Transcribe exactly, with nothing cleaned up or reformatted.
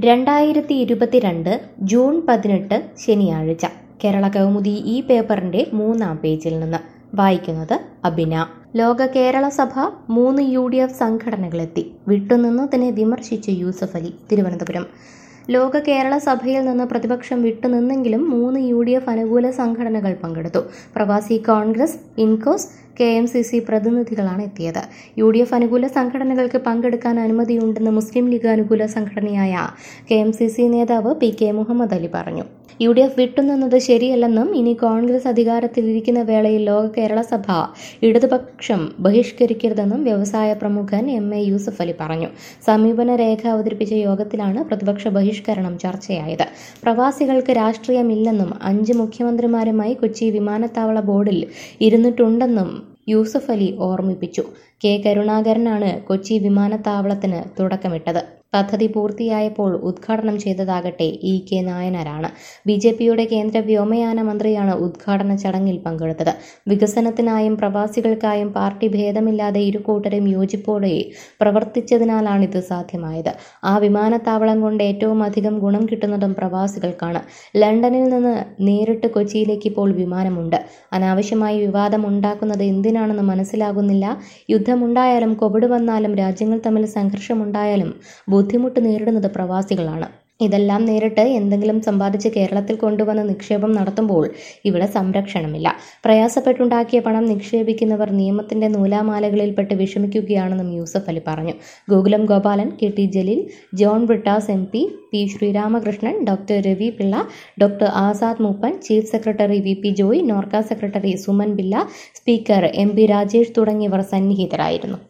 രണ്ടായിരത്തി ഇരുപത്തിരണ്ട് ജൂൺ പതിനെട്ട് ശനിയാഴ്ച കേരള കൗമുദി ഈ പേപ്പറിന്റെ മൂന്നാം പേജിൽ നിന്ന് വായിക്കുന്നത് അബിന. ലോക കേരള സഭ മൂന്ന് യു ഡി എഫ് സംഘടനകളെത്തി. വിട്ടുനിന്നതിനെ വിമർശിച്ച് യൂസഫ് അലി, തിരുവനന്തപുരം. ലോക കേരള സഭയിൽ നിന്ന് പ്രതിപക്ഷം വിട്ടുനിന്നെങ്കിലും മൂന്ന് യു ഡി എഫ് അനുകൂല സംഘടനകൾ പങ്കെടുത്തു. പ്രവാസി കോൺഗ്രസ്, ഇൻകോസ്, കെ എം സി സി പ്രതിനിധികളാണ് എത്തിയത്. യു ഡി എഫ് അനുകൂല സംഘടനകൾക്ക് പങ്കെടുക്കാൻ അനുമതിയുണ്ടെന്ന് മുസ്ലിം ലീഗ് അനുകൂല സംഘടനയായ കെ എം സി സി നേതാവ് പി കെ മുഹമ്മദ് അലി പറഞ്ഞു. യു ഡി എഫ് വിട്ടുനിന്നത് ശരിയല്ലെന്നും ഇനി കോൺഗ്രസ് അധികാരത്തിലിരിക്കുന്ന വേളയിൽ ലോക കേരള സഭ ഇടതുപക്ഷം ബഹിഷ്കരിക്കരുതെന്നും വ്യവസായ പ്രമുഖൻ എം എ യൂസഫ് അലി പറഞ്ഞു. സമീപന രേഖ അവതരിപ്പിച്ച യോഗത്തിലാണ് പ്രതിപക്ഷ ബഹിഷ്കരണം ചർച്ചയായത്. പ്രവാസികൾക്ക് രാഷ്ട്രീയമില്ലെന്നും അഞ്ച് മുഖ്യമന്ത്രിമാരുമായി കൊച്ചി വിമാനത്താവള ബോർഡിൽ ഇരുന്നിട്ടുണ്ടെന്നും യൂസഫ് അലി ഓർമ്മിപ്പിച്ചു. കെ കരുണാകരനാണ് കൊച്ചി വിമാനത്താവളത്തിന് തുടക്കമിട്ടത്. പദ്ധതി പൂർത്തിയായപ്പോൾ ഉദ്ഘാടനം ചെയ്തതാകട്ടെ ഇ കെ നായനാരാണ്. ബി ജെ പിയുടെ കേന്ദ്ര വ്യോമയാന മന്ത്രിയാണ് ഉദ്ഘാടന ചടങ്ങിൽ പങ്കെടുത്തത്. വികസനത്തിനായും പ്രവാസികൾക്കായും പാർട്ടി ഭേദമില്ലാതെ ഇരുകൂട്ടരും യോജിപ്പോടെ പ്രവർത്തിച്ചതിനാലാണിത് സാധ്യമായത്. ആ വിമാനത്താവളം കൊണ്ട് ഏറ്റവും അധികം ഗുണം കിട്ടുന്നതും പ്രവാസികൾക്കാണ്. ലണ്ടനിൽ നിന്ന് നേരിട്ട് കൊച്ചിയിലേക്ക് ഇപ്പോൾ വിമാനമുണ്ട്. അനാവശ്യമായി വിവാദം ഉണ്ടാക്കുന്നത് എന്തിനാണെന്ന് മനസ്സിലാകുന്നില്ല. യുദ്ധമുണ്ടായാലും കോവിഡ് വന്നാലും രാജ്യങ്ങൾ തമ്മിൽ സംഘർഷമുണ്ടായാലും ബുദ്ധിമുട്ട് നേരിടുന്നത് പ്രവാസികളാണ്. ഇതെല്ലാം നേരിട്ട് എന്തെങ്കിലും സമ്പാദിച്ച് കേരളത്തിൽ കൊണ്ടുവന്ന് നിക്ഷേപം നടത്തുമ്പോൾ ഇവിടെ സംരക്ഷണമില്ല. പ്രയാസപ്പെട്ടുണ്ടാക്കിയ പണം നിക്ഷേപിക്കുന്നവർ നിയമത്തിന്റെ നൂലാമാലകളിൽപ്പെട്ട് വിഷമിക്കുകയാണെന്നും യൂസഫ് അലി പറഞ്ഞു. Gokulam Gopalan, K T Jaleel, John Brittas M P, P Sreeramakrishnan, doctor Ravi Pillai, doctor Azad Moopen, chief secretary V P Joy, NORKA secretary Suman Billa, speaker M P Rajesh തുടങ്ങിയവർ സന്നിഹിതരായിരുന്നു.